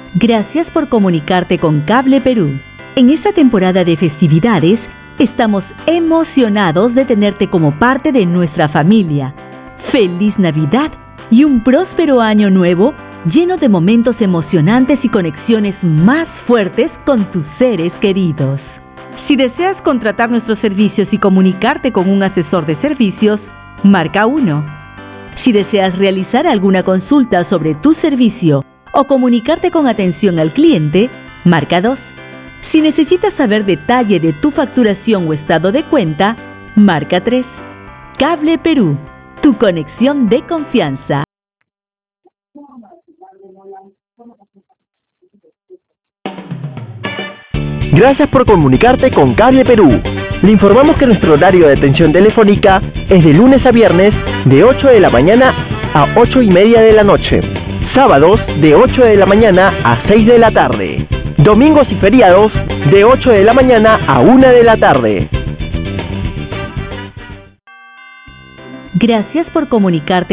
Gracias por comunicarte con Cable Perú. En esta temporada de festividades, estamos emocionados de tenerte como parte de nuestra familia. ¡Feliz Navidad y un próspero año nuevo lleno de momentos emocionantes y conexiones más fuertes con tus seres queridos! Si deseas contratar nuestros servicios y comunicarte con un asesor de servicios, marca 1. Si deseas realizar alguna consulta sobre tu servicio o comunicarte con atención al cliente, marca 2. Si necesitas saber detalle de tu facturación o estado de cuenta, marca 3. Cable Perú, tu conexión de confianza. Gracias por comunicarte con Cable Perú. Le informamos que nuestro horario de atención telefónica es de lunes a viernes de 8 de la mañana a 8:30 de la noche. Sábados de 8 de la mañana a 6 de la tarde. Domingos y feriados de 8 de la mañana a 1 de la tarde. Gracias por comunicarte